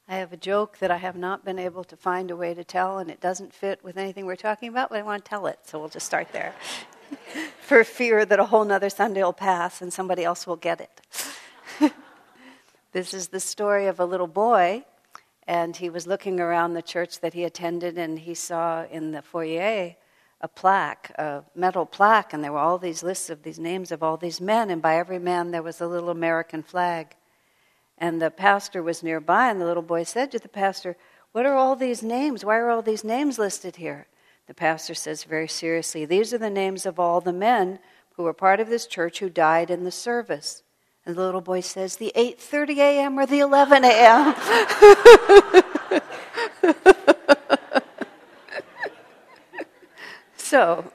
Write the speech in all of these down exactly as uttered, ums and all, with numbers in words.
I have a joke that I have not been able to find a way to tell, and it doesn't fit with anything we're talking about, but I want to tell it, so we'll just start there. For fear that a whole nother Sunday will pass and somebody else will get it. This is the story of a little boy, and he was looking around the church that he attended, and he saw in the foyer a plaque, a metal plaque, and there were all these lists of these names of all these men, and by every man there was a little American flag. And the pastor was nearby, and the little boy said to the pastor, "What are all these names? Why are all these names listed here?" The pastor says very seriously, "These are the names of all the men who were part of this church who died in the service." And the little boy says, "The eight thirty a.m. or the eleven a.m.?" So,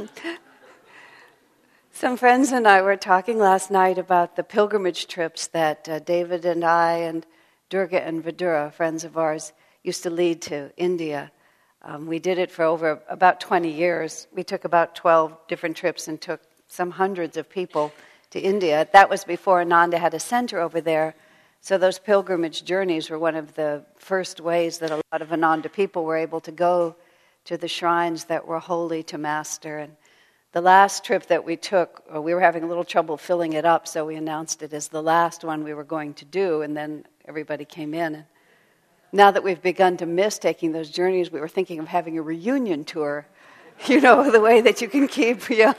some friends and I were talking last night about the pilgrimage trips that uh, David and I and Durga and Vidura, friends of ours, used to lead to India. Um, we did it for over about twenty years. We took about twelve different trips and took some hundreds of people to India. That was before Ananda had a center over there. So those pilgrimage journeys were one of the first ways that a lot of Ananda people were able to go to the shrines that were holy to Master. And the last trip that we took, we were having a little trouble filling it up, so we announced it as the last one we were going to do, and then everybody came in. And now that we've begun to miss taking those journeys, we were thinking of having a reunion tour, you know, the way that you can keep, yeah.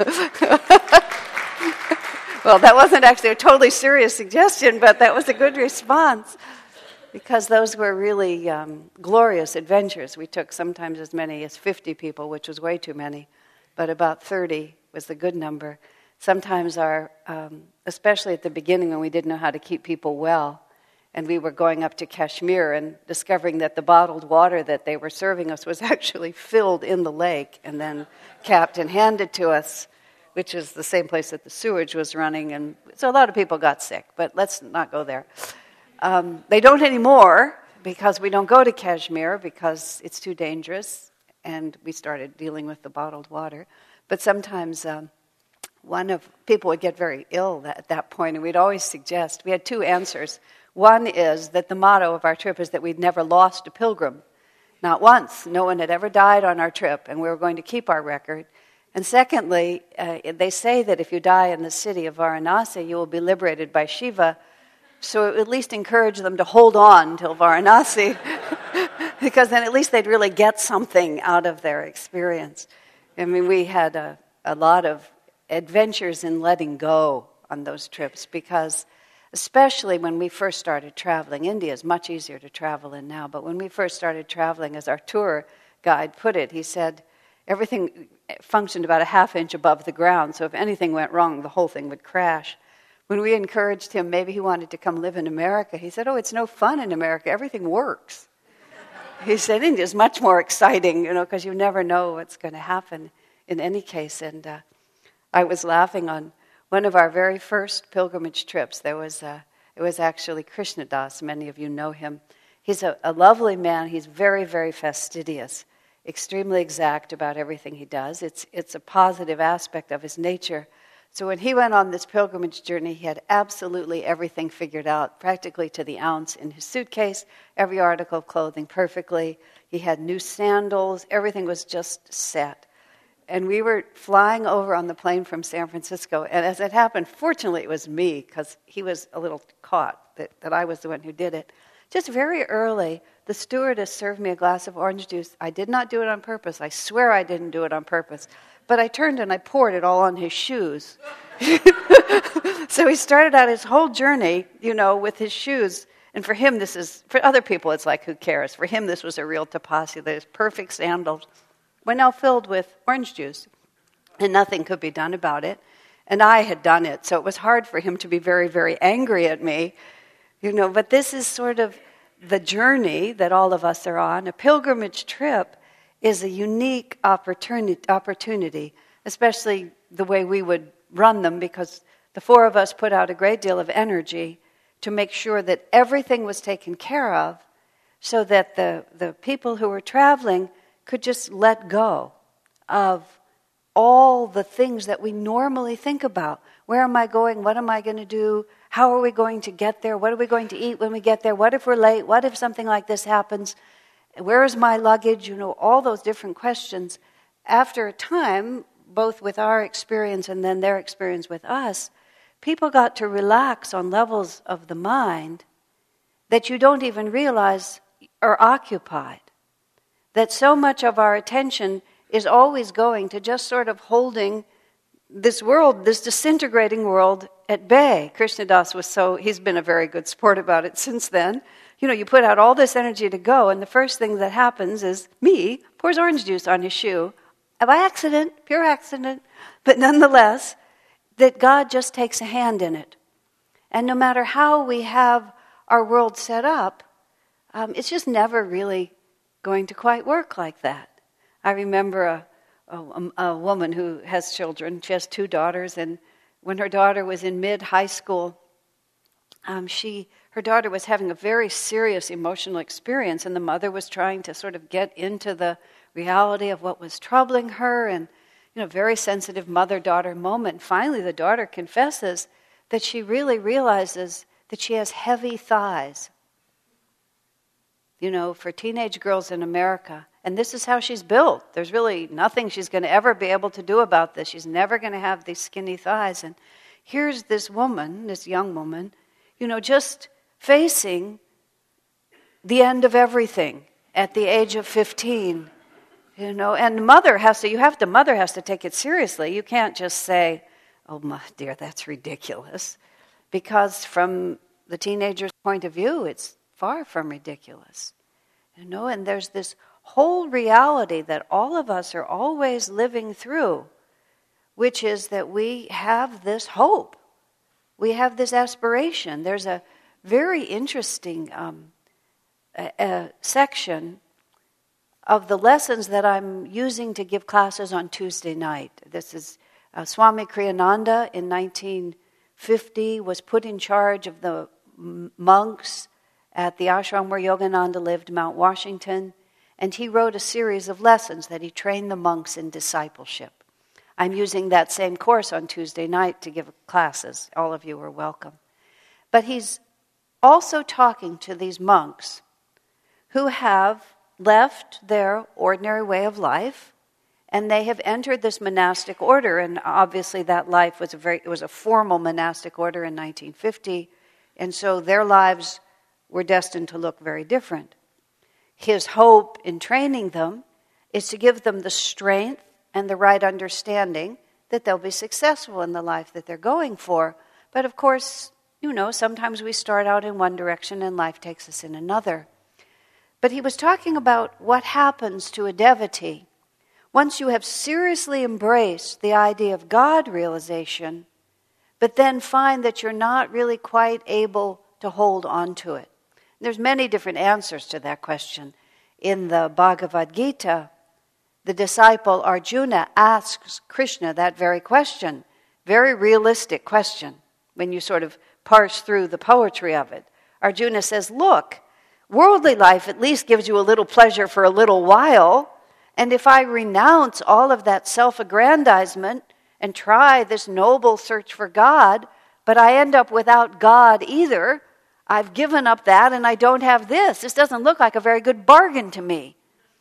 Well, that wasn't actually a totally serious suggestion, but that was a good response, because those were really um, glorious adventures. We took sometimes as many as fifty people, which was way too many, but about thirty was the good number. Sometimes our, um, especially at the beginning when we didn't know how to keep people well, and we were going up to Kashmir and discovering that the bottled water that they were serving us was actually filled in the lake and then capped and handed to us, which is the same place that the sewage was running. And so a lot of people got sick, but let's not go there. Um, they don't anymore, because we don't go to Kashmir because it's too dangerous, and we started dealing with the bottled water. But sometimes um, one of people would get very ill at that point, and we'd always suggest, we had two answers. One is that the motto of our trip is that we'd never lost a pilgrim. Not once. No one had ever died on our trip, and we were going to keep our record. And secondly, uh, they say that if you die in the city of Varanasi, you will be liberated by Shiva. So at least encourage them to hold on till Varanasi, because then at least they'd really get something out of their experience. I mean, we had a, a lot of adventures in letting go on those trips, because especially when we first started traveling, India is much easier to travel in now, but when we first started traveling, as our tour guide put it, he said everything functioned about a half inch above the ground, so if anything went wrong, the whole thing would crash. When we encouraged him, maybe he wanted to come live in America, he said, "Oh, it's no fun in America. Everything works." He said, "India's much more exciting, you know, because you never know what's going to happen in any case." And uh, I was laughing on one of our very first pilgrimage trips. There was uh, it was actually Krishna Das. Many of you know him. He's a, a lovely man. He's very, very fastidious, extremely exact about everything he does. It's it's a positive aspect of his nature. So when he went on this pilgrimage journey, he had absolutely everything figured out, practically to the ounce in his suitcase, every article of clothing perfectly. He had new sandals. Everything was just set. And we were flying over on the plane from San Francisco, and as it happened, fortunately it was me, because he was a little caught that, that I was the one who did it. Just very early, the stewardess served me a glass of orange juice. I did not do it on purpose. I swear I didn't do it on purpose. But I turned and I poured it all on his shoes. So he started out his whole journey, you know, with his shoes. And for him, this is, for other people, it's like, who cares? For him, this was a real tapasya. His perfect sandals were now filled with orange juice. And nothing could be done about it. And I had done it. So it was hard for him to be very, very angry at me. You know, but this is sort of the journey that all of us are on. A pilgrimage trip is a unique opportunity, opportunity, especially the way we would run them, because the four of us put out a great deal of energy to make sure that everything was taken care of, so that the, the people who were traveling could just let go of all the things that we normally think about. Where am I going? What am I going to do? How are we going to get there? What are we going to eat when we get there? What if we're late? What if something like this happens? Where is my luggage? You know, all those different questions. After a time, both with our experience and then their experience with us, people got to relax on levels of the mind that you don't even realize are occupied. That so much of our attention is always going to just sort of holding this world, this disintegrating world at bay. Krishnadas was so, he's been a very good sport about it since then. You know, you put out all this energy to go, and the first thing that happens is me pours orange juice on his shoe. By accident, pure accident, but nonetheless, that God just takes a hand in it. And no matter how we have our world set up, um, it's just never really going to quite work like that. I remember a, a, a woman who has children. She has two daughters, and when her daughter was in mid-high school, um, she her daughter was having a very serious emotional experience, and the mother was trying to sort of get into the reality of what was troubling her, and you know, very sensitive mother-daughter moment. Finally, the daughter confesses that she really realizes that she has heavy thighs. You know, for teenage girls in America. And this is how she's built. There's really nothing she's going to ever be able to do about this. She's never going to have these skinny thighs. And here's this woman, this young woman, you know, just facing the end of everything at the age of fifteen. You know, and mother has to, you have to, mother has to take it seriously. You can't just say, oh, my dear, that's ridiculous. Because from the teenager's point of view, it's far from ridiculous. You know, and there's this whole reality that all of us are always living through, which is that we have this hope. We have this aspiration. There's a very interesting um, a, a section of the lessons that I'm using to give classes on Tuesday night. This is uh, Swami Kriyananda in nineteen fifty was put in charge of the m- monks at the ashram where Yogananda lived, Mount Washington, and he wrote a series of lessons that he trained the monks in discipleship. I'm using that same course on Tuesday night to give classes. All of you are welcome. But he's also talking to these monks who have left their ordinary way of life, and they have entered this monastic order. And obviously, that life was a very it was a formal monastic order in nineteen fifty, and so their lives were destined to look very different. His hope in training them is to give them the strength and the right understanding that they'll be successful in the life that they're going for. But of course, you know, sometimes we start out in one direction and life takes us in another. But he was talking about what happens to a devotee once you have seriously embraced the idea of God realization, but then find that you're not really quite able to hold on to it. There's many different answers to that question. In the Bhagavad Gita, the disciple Arjuna asks Krishna that very question. Very realistic question when you sort of parse through the poetry of it. Arjuna says, look, worldly life at least gives you a little pleasure for a little while, and if I renounce all of that self-aggrandizement and try this noble search for God, but I end up without God either, I've given up that and I don't have this. This doesn't look like a very good bargain to me.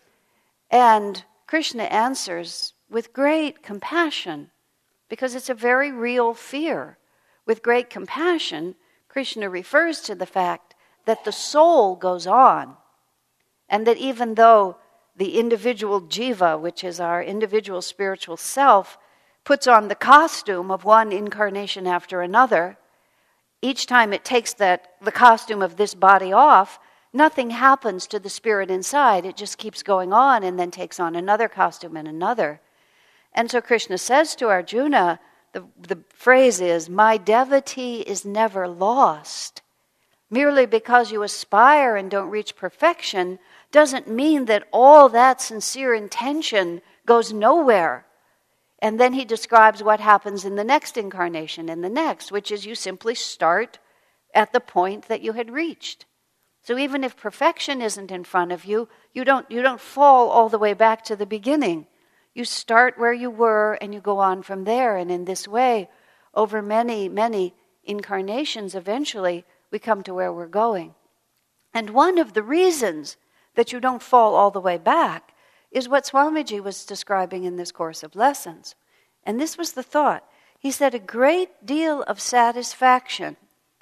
And Krishna answers with great compassion, because it's a very real fear. With great compassion, Krishna refers to the fact that the soul goes on, and that even though the individual jiva, which is our individual spiritual self, puts on the costume of one incarnation after another, each time it takes that the costume of this body off, nothing happens to the spirit inside. It just keeps going on and then takes on another costume and another. And so Krishna says to Arjuna, the, the phrase is, my devotee is never lost. Merely because you aspire and don't reach perfection doesn't mean that all that sincere intention goes nowhere. And then he describes what happens in the next incarnation and the next, which is you simply start at the point that you had reached. So even if perfection isn't in front of you, you don't, you don't fall all the way back to the beginning. You start where you were and you go on from there. And in this way, over many, many incarnations, eventually we come to where we're going. And one of the reasons that you don't fall all the way back is what Swamiji was describing in this course of lessons. And this was the thought. He said a great deal of satisfaction,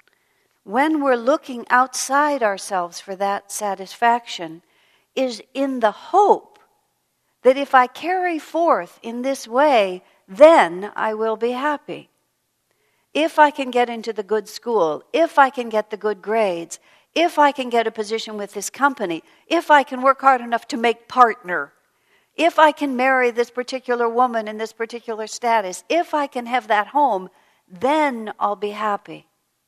when we're looking outside ourselves for that satisfaction, is in the hope that if I carry forth in this way, then I will be happy. If I can get into the good school, if I can get the good grades, if I can get a position with this company, if I can work hard enough to make partner, if I can marry this particular woman in this particular status, if I can have that home, then I'll be happy.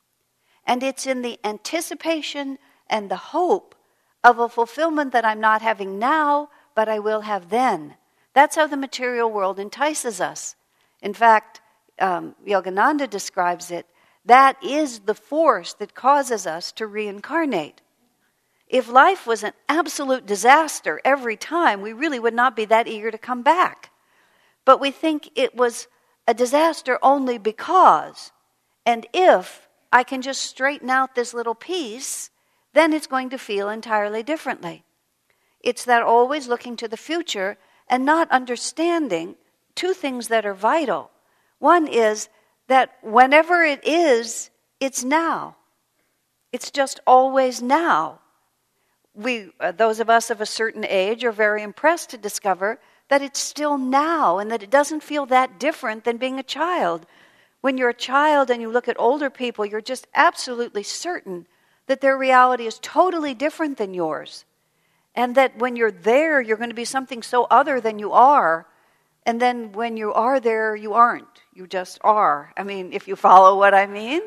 And it's in the anticipation and the hope of a fulfillment that I'm not having now, but I will have then. That's how the material world entices us. In fact, um, Yogananda describes it, that is the force that causes us to reincarnate. If life was an absolute disaster every time, we really would not be that eager to come back. But we think it was a disaster only because, and if I can just straighten out this little piece, then it's going to feel entirely differently. It's that always looking to the future and not understanding two things that are vital. One is that whenever it is, it's now. It's just always now. We, uh, those of us of a certain age, are very impressed to discover that it's still now and that it doesn't feel that different than being a child. When you're a child and you look at older people, you're just absolutely certain that their reality is totally different than yours. And that when you're there, you're going to be something so other than you are. And then when you are there, you aren't. You just are. I mean, if you follow what I mean.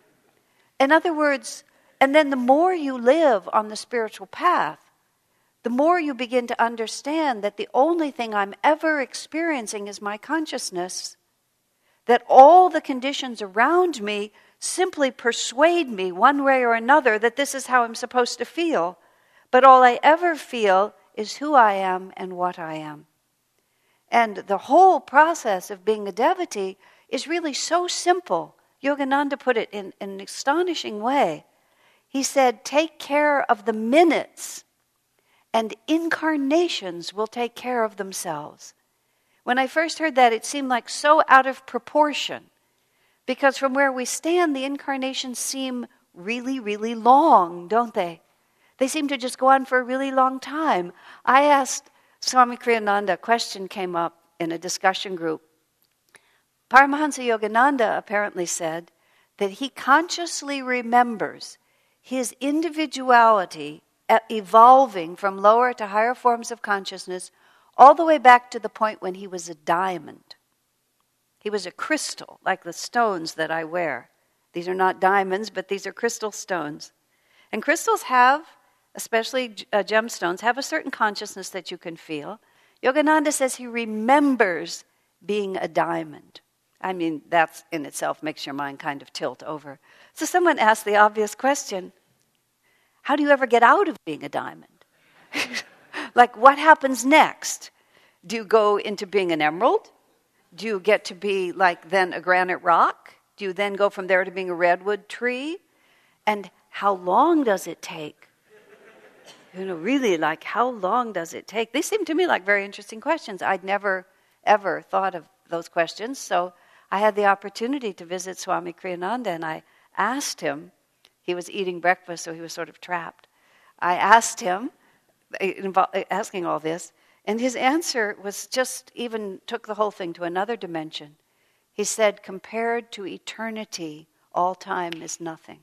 In other words, and then the more you live on the spiritual path, the more you begin to understand that the only thing I'm ever experiencing is my consciousness. That all the conditions around me simply persuade me one way or another that this is how I'm supposed to feel. But all I ever feel is who I am and what I am. And the whole process of being a devotee is really so simple. Yogananda put it in, in an astonishing way. He said, take care of the minutes, and incarnations will take care of themselves. When I first heard that, it seemed like so out of proportion. Because from where we stand, the incarnations seem really, really long, don't they? They seem to just go on for a really long time. I asked Swami Kriyananda, a question came up in a discussion group. Paramahansa Yogananda apparently said that he consciously remembers his individuality evolving from lower to higher forms of consciousness all the way back to the point when he was a diamond. He was a crystal, like the stones that I wear. These are not diamonds, but these are crystal stones. And crystals have, especially uh, gemstones, have a certain consciousness that you can feel. Yogananda says he remembers being a diamond. I mean, that in itself makes your mind kind of tilt over. So someone asked the obvious question, how do you ever get out of being a diamond? Like, what happens next? Do you go into being an emerald? Do you get to be like then a granite rock? Do you then go from there to being a redwood tree? And how long does it take? You know, really, like, how long does it take? They seem to me like very interesting questions. I'd never, ever thought of those questions. So I had the opportunity to visit Swami Kriyananda, and I asked him, he was eating breakfast, so he was sort of trapped. I asked him, asking all this, and his answer was just even took the whole thing to another dimension. He said, compared to eternity, all time is nothing.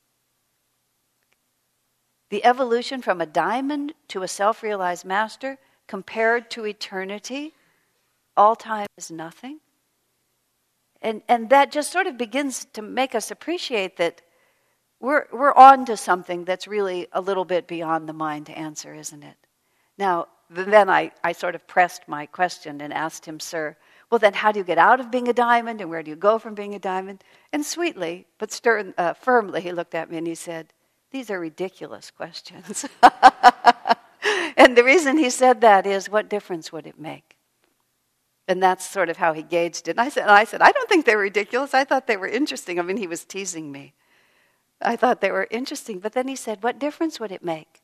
The evolution from a diamond to a self-realized master, compared to eternity, all time is nothing. And and that just sort of begins to make us appreciate that we're we're on to something that's really a little bit beyond the mind to answer, isn't it? Now, then I, I sort of pressed my question and asked him, sir, well then how do you get out of being a diamond and where do you go from being a diamond? And sweetly, but stern, uh, firmly, he looked at me and he said, these are ridiculous questions. And the reason he said that is, what difference would it make? And that's sort of how he gauged it. And I said, and I said, I don't think they were ridiculous. I thought they were interesting. I mean, he was teasing me. I thought they were interesting. But then he said, what difference would it make?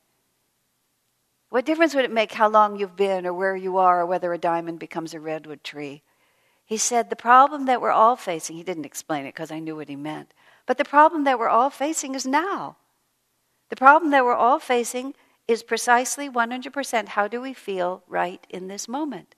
What difference would it make how long you've been or where you are or whether a diamond becomes a redwood tree? He said, the problem that we're all facing, he didn't explain it because I knew what he meant, but the problem that we're all facing is now. The problem that we're all facing is precisely one hundred percent how do we feel right in this moment.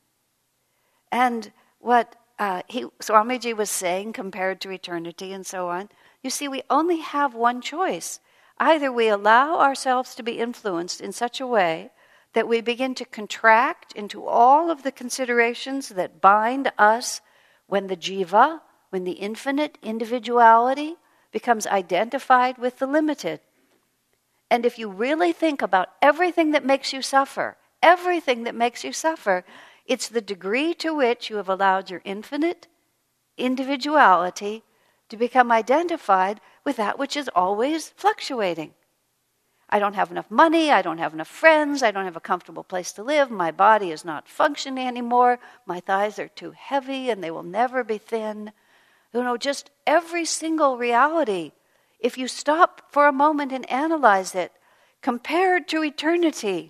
And what uh, he, Swamiji was saying, compared to eternity and so on, you see, we only have one choice. Either we allow ourselves to be influenced in such a way that we begin to contract into all of the considerations that bind us when the jiva, when the infinite individuality becomes identified with the limited. And if you really think about everything that makes you suffer, everything that makes you suffer, it's the degree to which you have allowed your infinite individuality to become identified with that which is always fluctuating. I don't have enough money, I don't have enough friends, I don't have a comfortable place to live, my body is not functioning anymore, my thighs are too heavy and they will never be thin. You know, just every single reality, if you stop for a moment and analyze it, compared to eternity,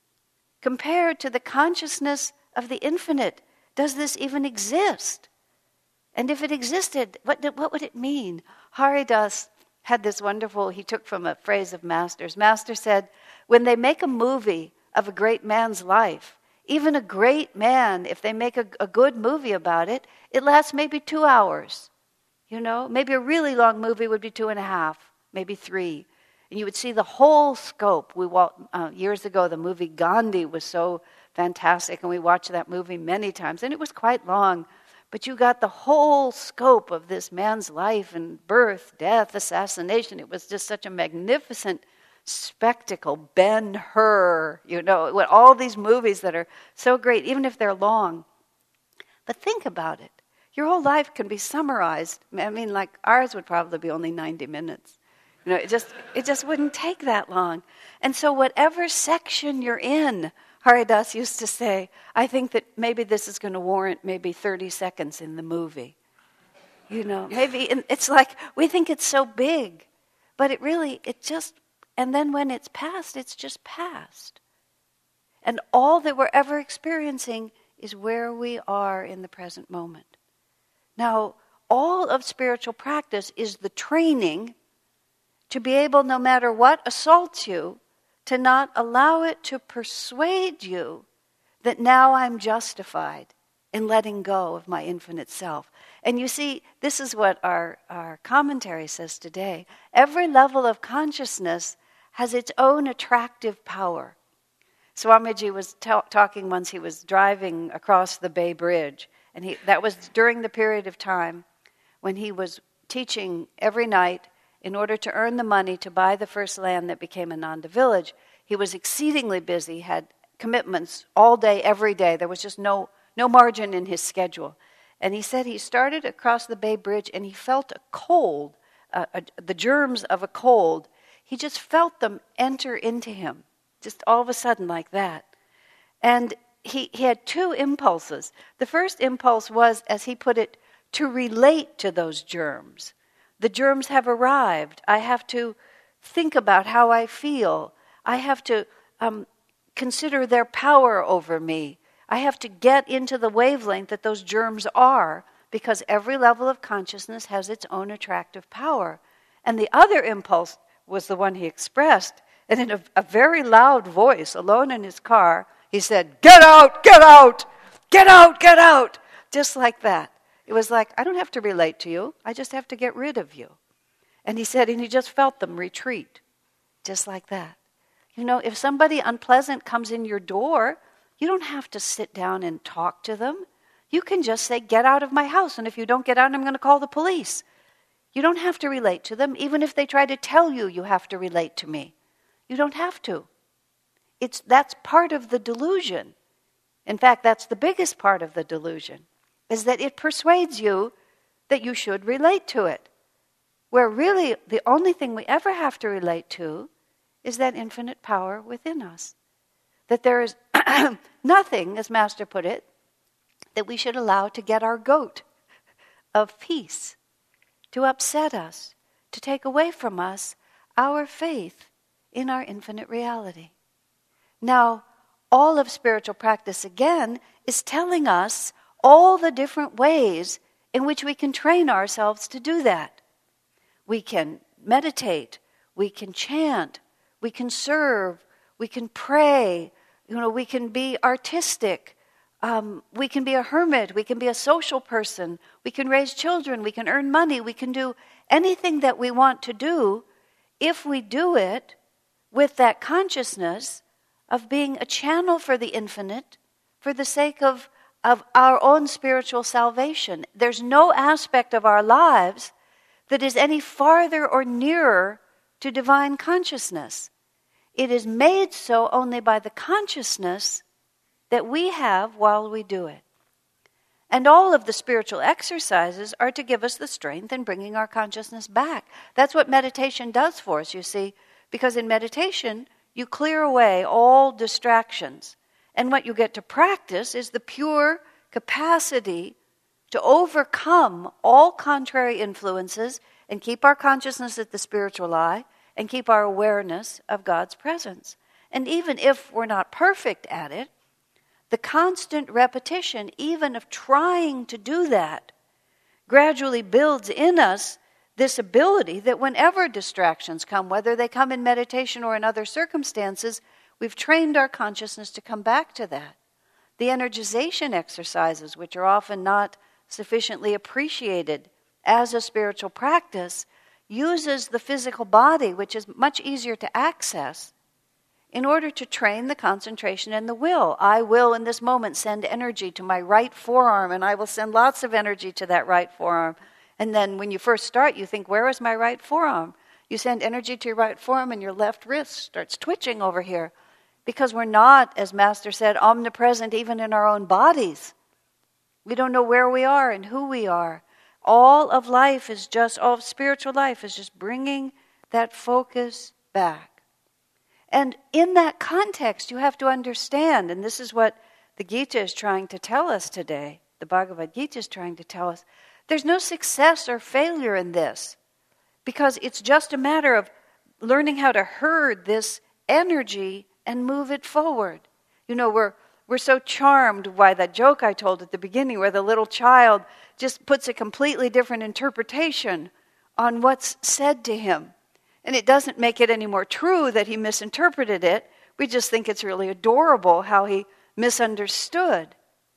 compared to the consciousness of the infinite, does this even exist? And if it existed, what, what would it mean? Haridas had this wonderful, he took from a phrase of Master's. Master said, when they make a movie of a great man's life, even a great man, if they make a, a good movie about it, it lasts maybe two hours. You know, maybe a really long movie would be two and a half, maybe three. And you would see the whole scope. We uh, Years ago, the movie Gandhi was so fantastic, and we watched that movie many times, and it was quite long. But you got the whole scope of this man's life and birth, death, assassination. It was just such a magnificent spectacle. Ben-Hur, you know, all these movies that are so great, even if they're long. But think about it. Your whole life can be summarized. I mean, like ours would probably be only ninety minutes. You know, it just it just wouldn't take that long. And so whatever section you're in, Haridas used to say, I think that maybe this is going to warrant maybe thirty seconds in the movie. You know, maybe it's like we think it's so big, but it really, it just, and then when it's past, it's just past. And all that we're ever experiencing is where we are in the present moment. Now, all of spiritual practice is the training to be able, no matter what assaults you, to not allow it to persuade you that now I'm justified in letting go of my infinite self. And you see, this is what our, our commentary says today. Every level of consciousness has its own attractive power. Swamiji was ta- talking once, he was driving across the Bay Bridge, and he, that was during the period of time when he was teaching every night in order to earn the money to buy the first land that became Ananda Village. He was exceedingly busy, had commitments all day, every day. There was just no, no margin in his schedule. And he said he started across the Bay Bridge and he felt a cold, uh, a, the germs of a cold. He just felt them enter into him, just all of a sudden like that. And he, he had two impulses. The first impulse was, as he put it, to relate to those germs. The germs have arrived. I have to think about how I feel. I have to um, consider their power over me. I have to get into the wavelength that those germs are, because every level of consciousness has its own attractive power. And the other impulse was the one he expressed. And in a, a very loud voice, alone in his car, he said, "Get out, get out, get out, get out." Just like that. It was like, I don't have to relate to you. I just have to get rid of you. And he said, and he just felt them retreat. Just like that. You know, if somebody unpleasant comes in your door, you don't have to sit down and talk to them. You can just say, "Get out of my house. And if you don't get out, I'm going to call the police." You don't have to relate to them. Even if they try to tell you you have to relate to me. You don't have to. It's that's part of the delusion. In fact, that's the biggest part of the delusion, is that it persuades you that you should relate to it. Where really the only thing we ever have to relate to is that infinite power within us. That there is nothing, as Master put it, that we should allow to get our goat of peace, to upset us, to take away from us our faith in our infinite reality. Now, all of spiritual practice, again, is telling us all the different ways in which we can train ourselves to do that. We can meditate, we can chant, we can serve, we can pray, you know, we can be artistic, um, we can be a hermit, we can be a social person, we can raise children, we can earn money, we can do anything that we want to do if we do it with that consciousness of being a channel for the infinite for the sake of, of our own spiritual salvation. There's no aspect of our lives that is any farther or nearer to divine consciousness. It is made so only by the consciousness that we have while we do it. And all of the spiritual exercises are to give us the strength in bringing our consciousness back. That's what meditation does for us, you see, because in meditation, you clear away all distractions. And what you get to practice is the pure capacity to overcome all contrary influences and keep our consciousness at the spiritual eye and keep our awareness of God's presence. And even if we're not perfect at it, the constant repetition, even of trying to do that, gradually builds in us this ability that whenever distractions come, whether they come in meditation or in other circumstances, we've trained our consciousness to come back to that. The energization exercises, which are often not sufficiently appreciated as a spiritual practice, uses the physical body, which is much easier to access, in order to train the concentration and the will. I will, in this moment, send energy to my right forearm, and I will send lots of energy to that right forearm. And then when you first start, you think, where is my right forearm? You send energy to your right forearm, and your left wrist starts twitching over here. Because we're not, as Master said, omnipresent even in our own bodies. We don't know where we are and who we are. All of life is just, all of spiritual life is just bringing that focus back. And in that context, you have to understand, and this is what the Gita is trying to tell us today, the Bhagavad Gita is trying to tell us, there's no success or failure in this, because it's just a matter of learning how to herd this energy and move it forward. You know, we're we're so charmed by that joke I told at the beginning where the little child just puts a completely different interpretation on what's said to him. And it doesn't make it any more true that he misinterpreted it. We just think it's really adorable how he misunderstood.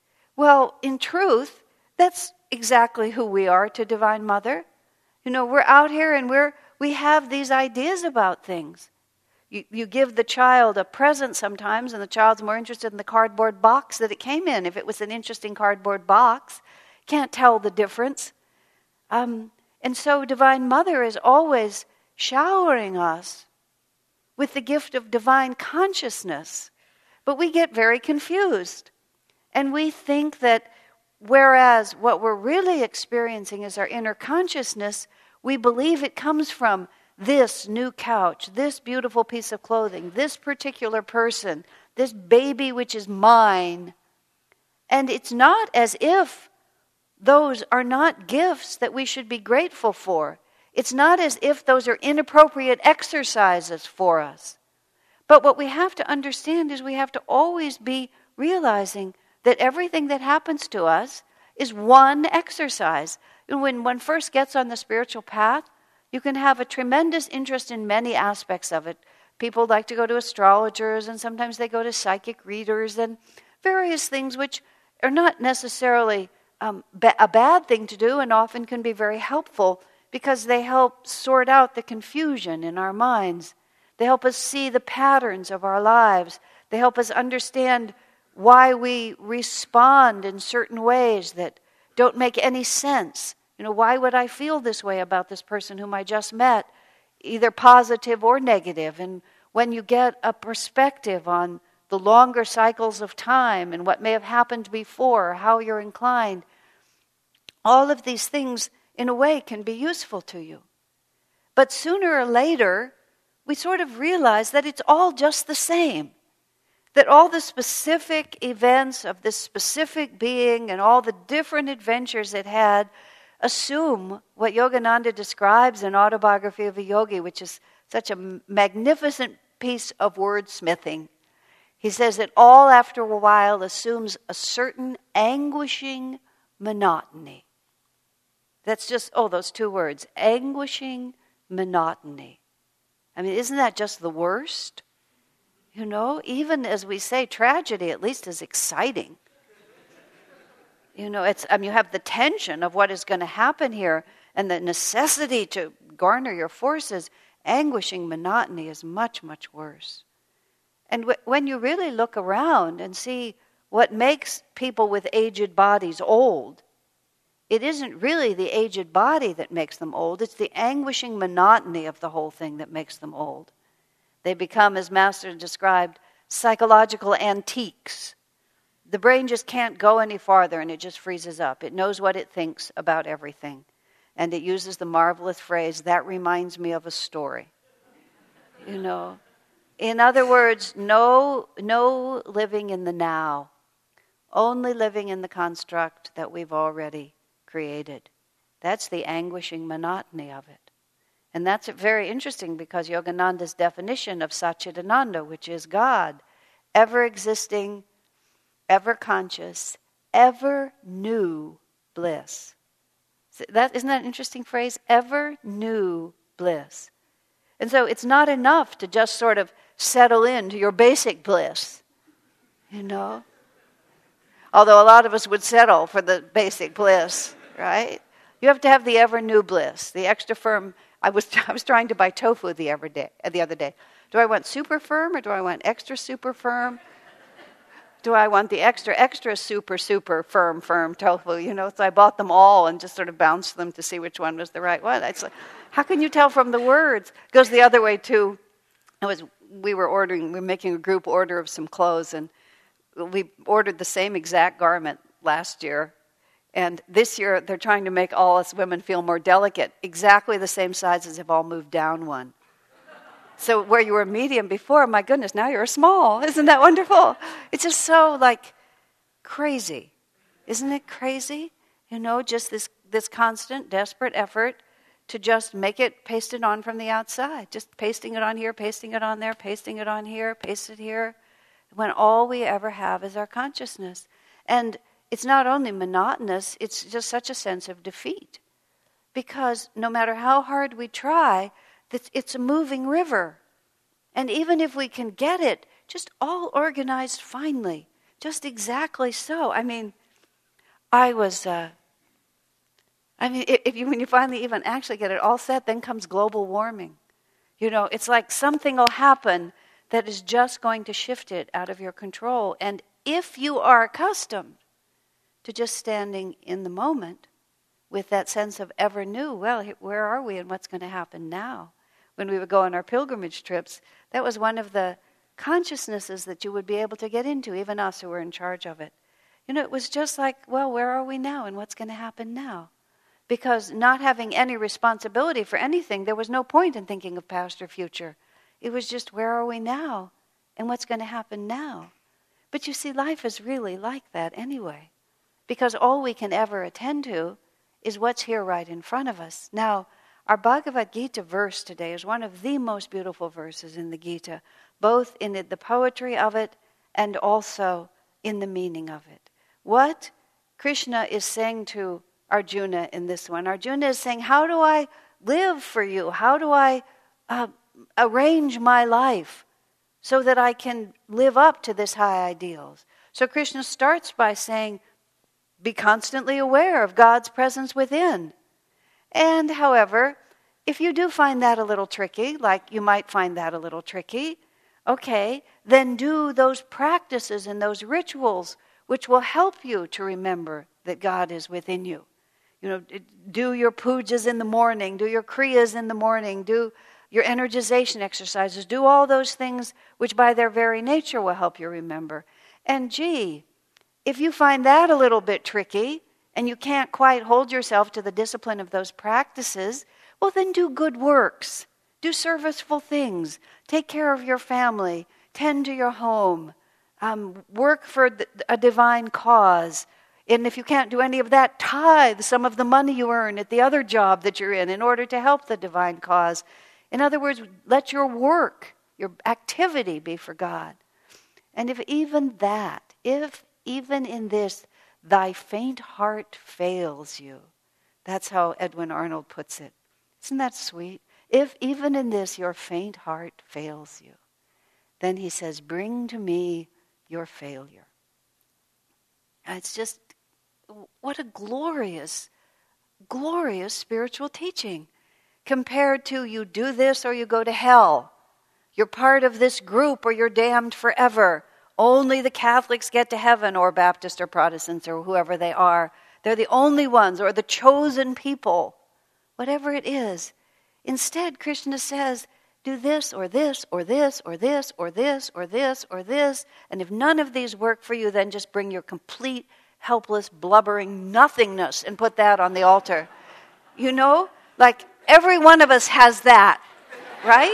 Well, in truth, that's exactly who we are to Divine Mother. You know, we're out here and we're we have these ideas about things. You, you give the child a present sometimes, and the child's more interested in the cardboard box that it came in. If it was an interesting cardboard box, can't tell the difference. Um, and so Divine Mother is always showering us with the gift of divine consciousness. But we get very confused. And we think that whereas what we're really experiencing is our inner consciousness, we believe it comes from this new couch, this beautiful piece of clothing, this particular person, this baby which is mine. And it's not as if those are not gifts that we should be grateful for. It's not as if those are inappropriate exercises for us. But what we have to understand is we have to always be realizing that everything that happens to us is one exercise. When one first gets on the spiritual path, you can have a tremendous interest in many aspects of it. People like to go to astrologers, and sometimes they go to psychic readers, and various things which are not necessarily um, ba- a bad thing to do, and often can be very helpful because they help sort out the confusion in our minds. They help us see the patterns of our lives. They help us understand why we respond in certain ways that don't make any sense. You know, why would I feel this way about this person whom I just met, either positive or negative? And when you get a perspective on the longer cycles of time and what may have happened before, how you're inclined, all of these things, in a way, can be useful to you. But sooner or later, we sort of realize that it's all just the same. that all the specific events of this specific being and all the different adventures it had assume what Yogananda describes in Autobiography of a Yogi, which is such a magnificent piece of wordsmithing. He says that all after a while assumes a certain anguishing monotony. That's just, oh, those two words, anguishing monotony. I mean, isn't that just the worst? You know, even as we say, tragedy at least is exciting. You know, it's, I mean, you have the tension of what is going to happen here and the necessity to garner your forces. Anguishing monotony is much, much worse. And w- when you really look around and see what makes people with aged bodies old, it isn't really the aged body that makes them old. It's the anguishing monotony of the whole thing that makes them old. They become, as Master described, psychological antiques. The brain just can't go any farther and it just freezes up. It knows what it thinks about everything. And it uses the marvelous phrase, that reminds me of a story. You know, in other words, no, no living in the now, only living in the construct that we've already created. That's the anguishing monotony of it. And that's very interesting because Yogananda's definition of Satchidananda, which is God, ever existing, ever conscious, ever new bliss. That, isn't that an interesting phrase? Ever new bliss. And so it's not enough to just sort of settle into your basic bliss, you know? Although a lot of us would settle for the basic bliss, right? You have to have the ever new bliss, the extra firm. I was I was trying to buy tofu the other day. The other day, do I want super firm or do I want extra super firm? Do I want the extra extra super super firm firm tofu? You know, so I bought them all and just sort of bounced them to see which one was the right one. It's like, how can you tell from the words? It goes the other way too. I was we were ordering, we were making a group order of some clothes, and we ordered the same exact garment last year. And this year, they're trying to make all us women feel more delicate. Exactly the same sizes have all moved down one. So where you were medium before, my goodness, now you're a small. Isn't that wonderful? It's just so, like, crazy. Isn't it crazy? You know, just this, this constant, desperate effort to just make it, paste it on from the outside. Just pasting it on here, pasting it on there, pasting it on here, paste it here. When all we ever have is our consciousness. And it's not only monotonous, it's just such a sense of defeat. Because no matter how hard we try, it's a moving river. And even if we can get it just all organized finely, just exactly so. I mean, I was, uh, I mean, if you, when you finally even actually get it all set, then comes global warming. You know, it's like something will happen that is just going to shift it out of your control. And if you are accustomed to just standing in the moment with that sense of ever new, well, where are we and what's going to happen now? When we would go on our pilgrimage trips, that was one of the consciousnesses that you would be able to get into, even us who were in charge of it. You know, it was just like, well, where are we now and what's going to happen now? Because not having any responsibility for anything, there was no point in thinking of past or future. It was just, where are we now and what's going to happen now? But you see, life is really like that anyway. Because all we can ever attend to is what's here right in front of us. Now, our Bhagavad Gita verse today is one of the most beautiful verses in the Gita, both in the poetry of it and also in the meaning of it. What Krishna is saying to Arjuna in this one, Arjuna is saying, how do I live for you? How do I uh, arrange my life so that I can live up to this high ideals? So Krishna starts by saying, be constantly aware of God's presence within. And, however, if you do find that a little tricky, like you might find that a little tricky, okay, then do those practices and those rituals which will help you to remember that God is within you. You know, do your pujas in the morning, do your kriyas in the morning, do your energization exercises, do all those things which by their very nature will help you remember. And gee, if you find that a little bit tricky and you can't quite hold yourself to the discipline of those practices, well, then do good works. Do serviceful things. Take care of your family. Tend to your home. Um, work for a divine cause. And if you can't do any of that, tithe some of the money you earn at the other job that you're in in order to help the divine cause. In other words, let your work, your activity be for God. And if even that, if even in this, thy faint heart fails you, that's how Edwin Arnold puts it. Isn't that sweet? If even in this your faint heart fails you, then he says, bring to me your failure. And it's just, what a glorious, glorious spiritual teaching compared to you do this or you go to hell. You're part of this group or you're damned forever. Only the Catholics get to heaven, or Baptists or Protestants or whoever they are. They're the only ones, or the chosen people. Whatever it is. Instead, Krishna says, do this or this or this or this or this or this or this. And if none of these work for you, then just bring your complete, helpless, blubbering nothingness and put that on the altar. You know? Like every one of us has that. Right?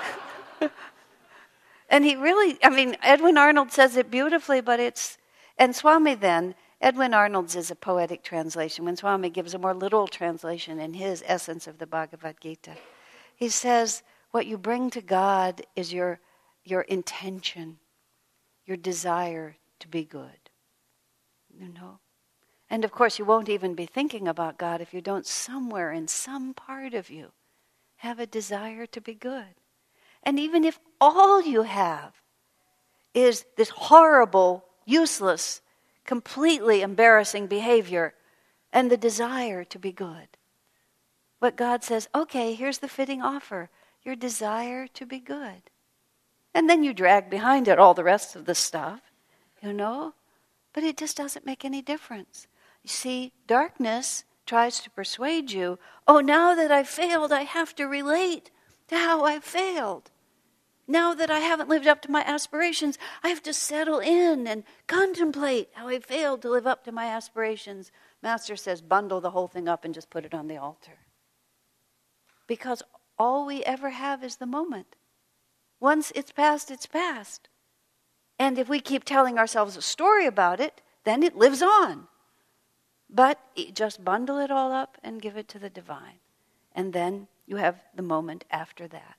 And he really, I mean, Edwin Arnold says it beautifully, but it's, and Swami then, Edwin Arnold's is a poetic translation. When Swami gives a more literal translation in his essence of the Bhagavad Gita, he says, what you bring to God is your, your intention, your desire to be good. You know? And of course, you won't even be thinking about God if you don't somewhere in some part of you have a desire to be good. And even if all you have is this horrible, useless, completely embarrassing behavior and the desire to be good, but God says, okay, here's the fitting offer, your desire to be good. And then you drag behind it all the rest of the stuff, you know, but it just doesn't make any difference. You see, darkness tries to persuade you, oh, now that I failed, I have to relate to how I failed. Now that I haven't lived up to my aspirations, I have to settle in and contemplate how I failed to live up to my aspirations. Master says, bundle the whole thing up and just put it on the altar. Because all we ever have is the moment. Once it's past, it's past. And if we keep telling ourselves a story about it, then it lives on. But just bundle it all up and give it to the divine. And then you have the moment after that.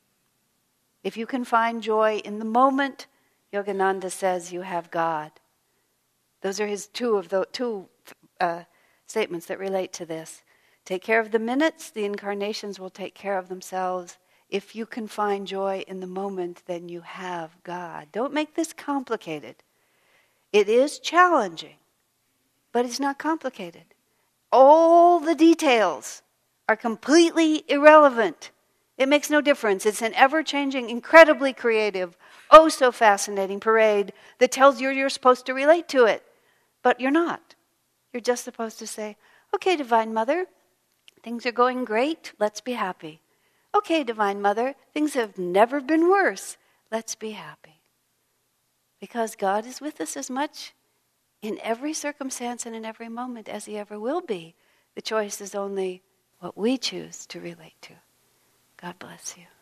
If you can find joy in the moment, Yogananda says you have God. Those are his two of the two uh, statements that relate to this. Take care of the minutes, the incarnations will take care of themselves. If you can find joy in the moment, then you have God. Don't make this complicated. It is challenging, but it's not complicated. All the details are completely irrelevant. It makes no difference. It's an ever-changing, incredibly creative, oh so fascinating parade that tells you you're supposed to relate to it. But you're not. You're just supposed to say, okay, Divine Mother, things are going great. Let's be happy. Okay, Divine Mother, things have never been worse. Let's be happy. Because God is with us as much in every circumstance and in every moment as He ever will be. The choice is only what we choose to relate to. God bless you.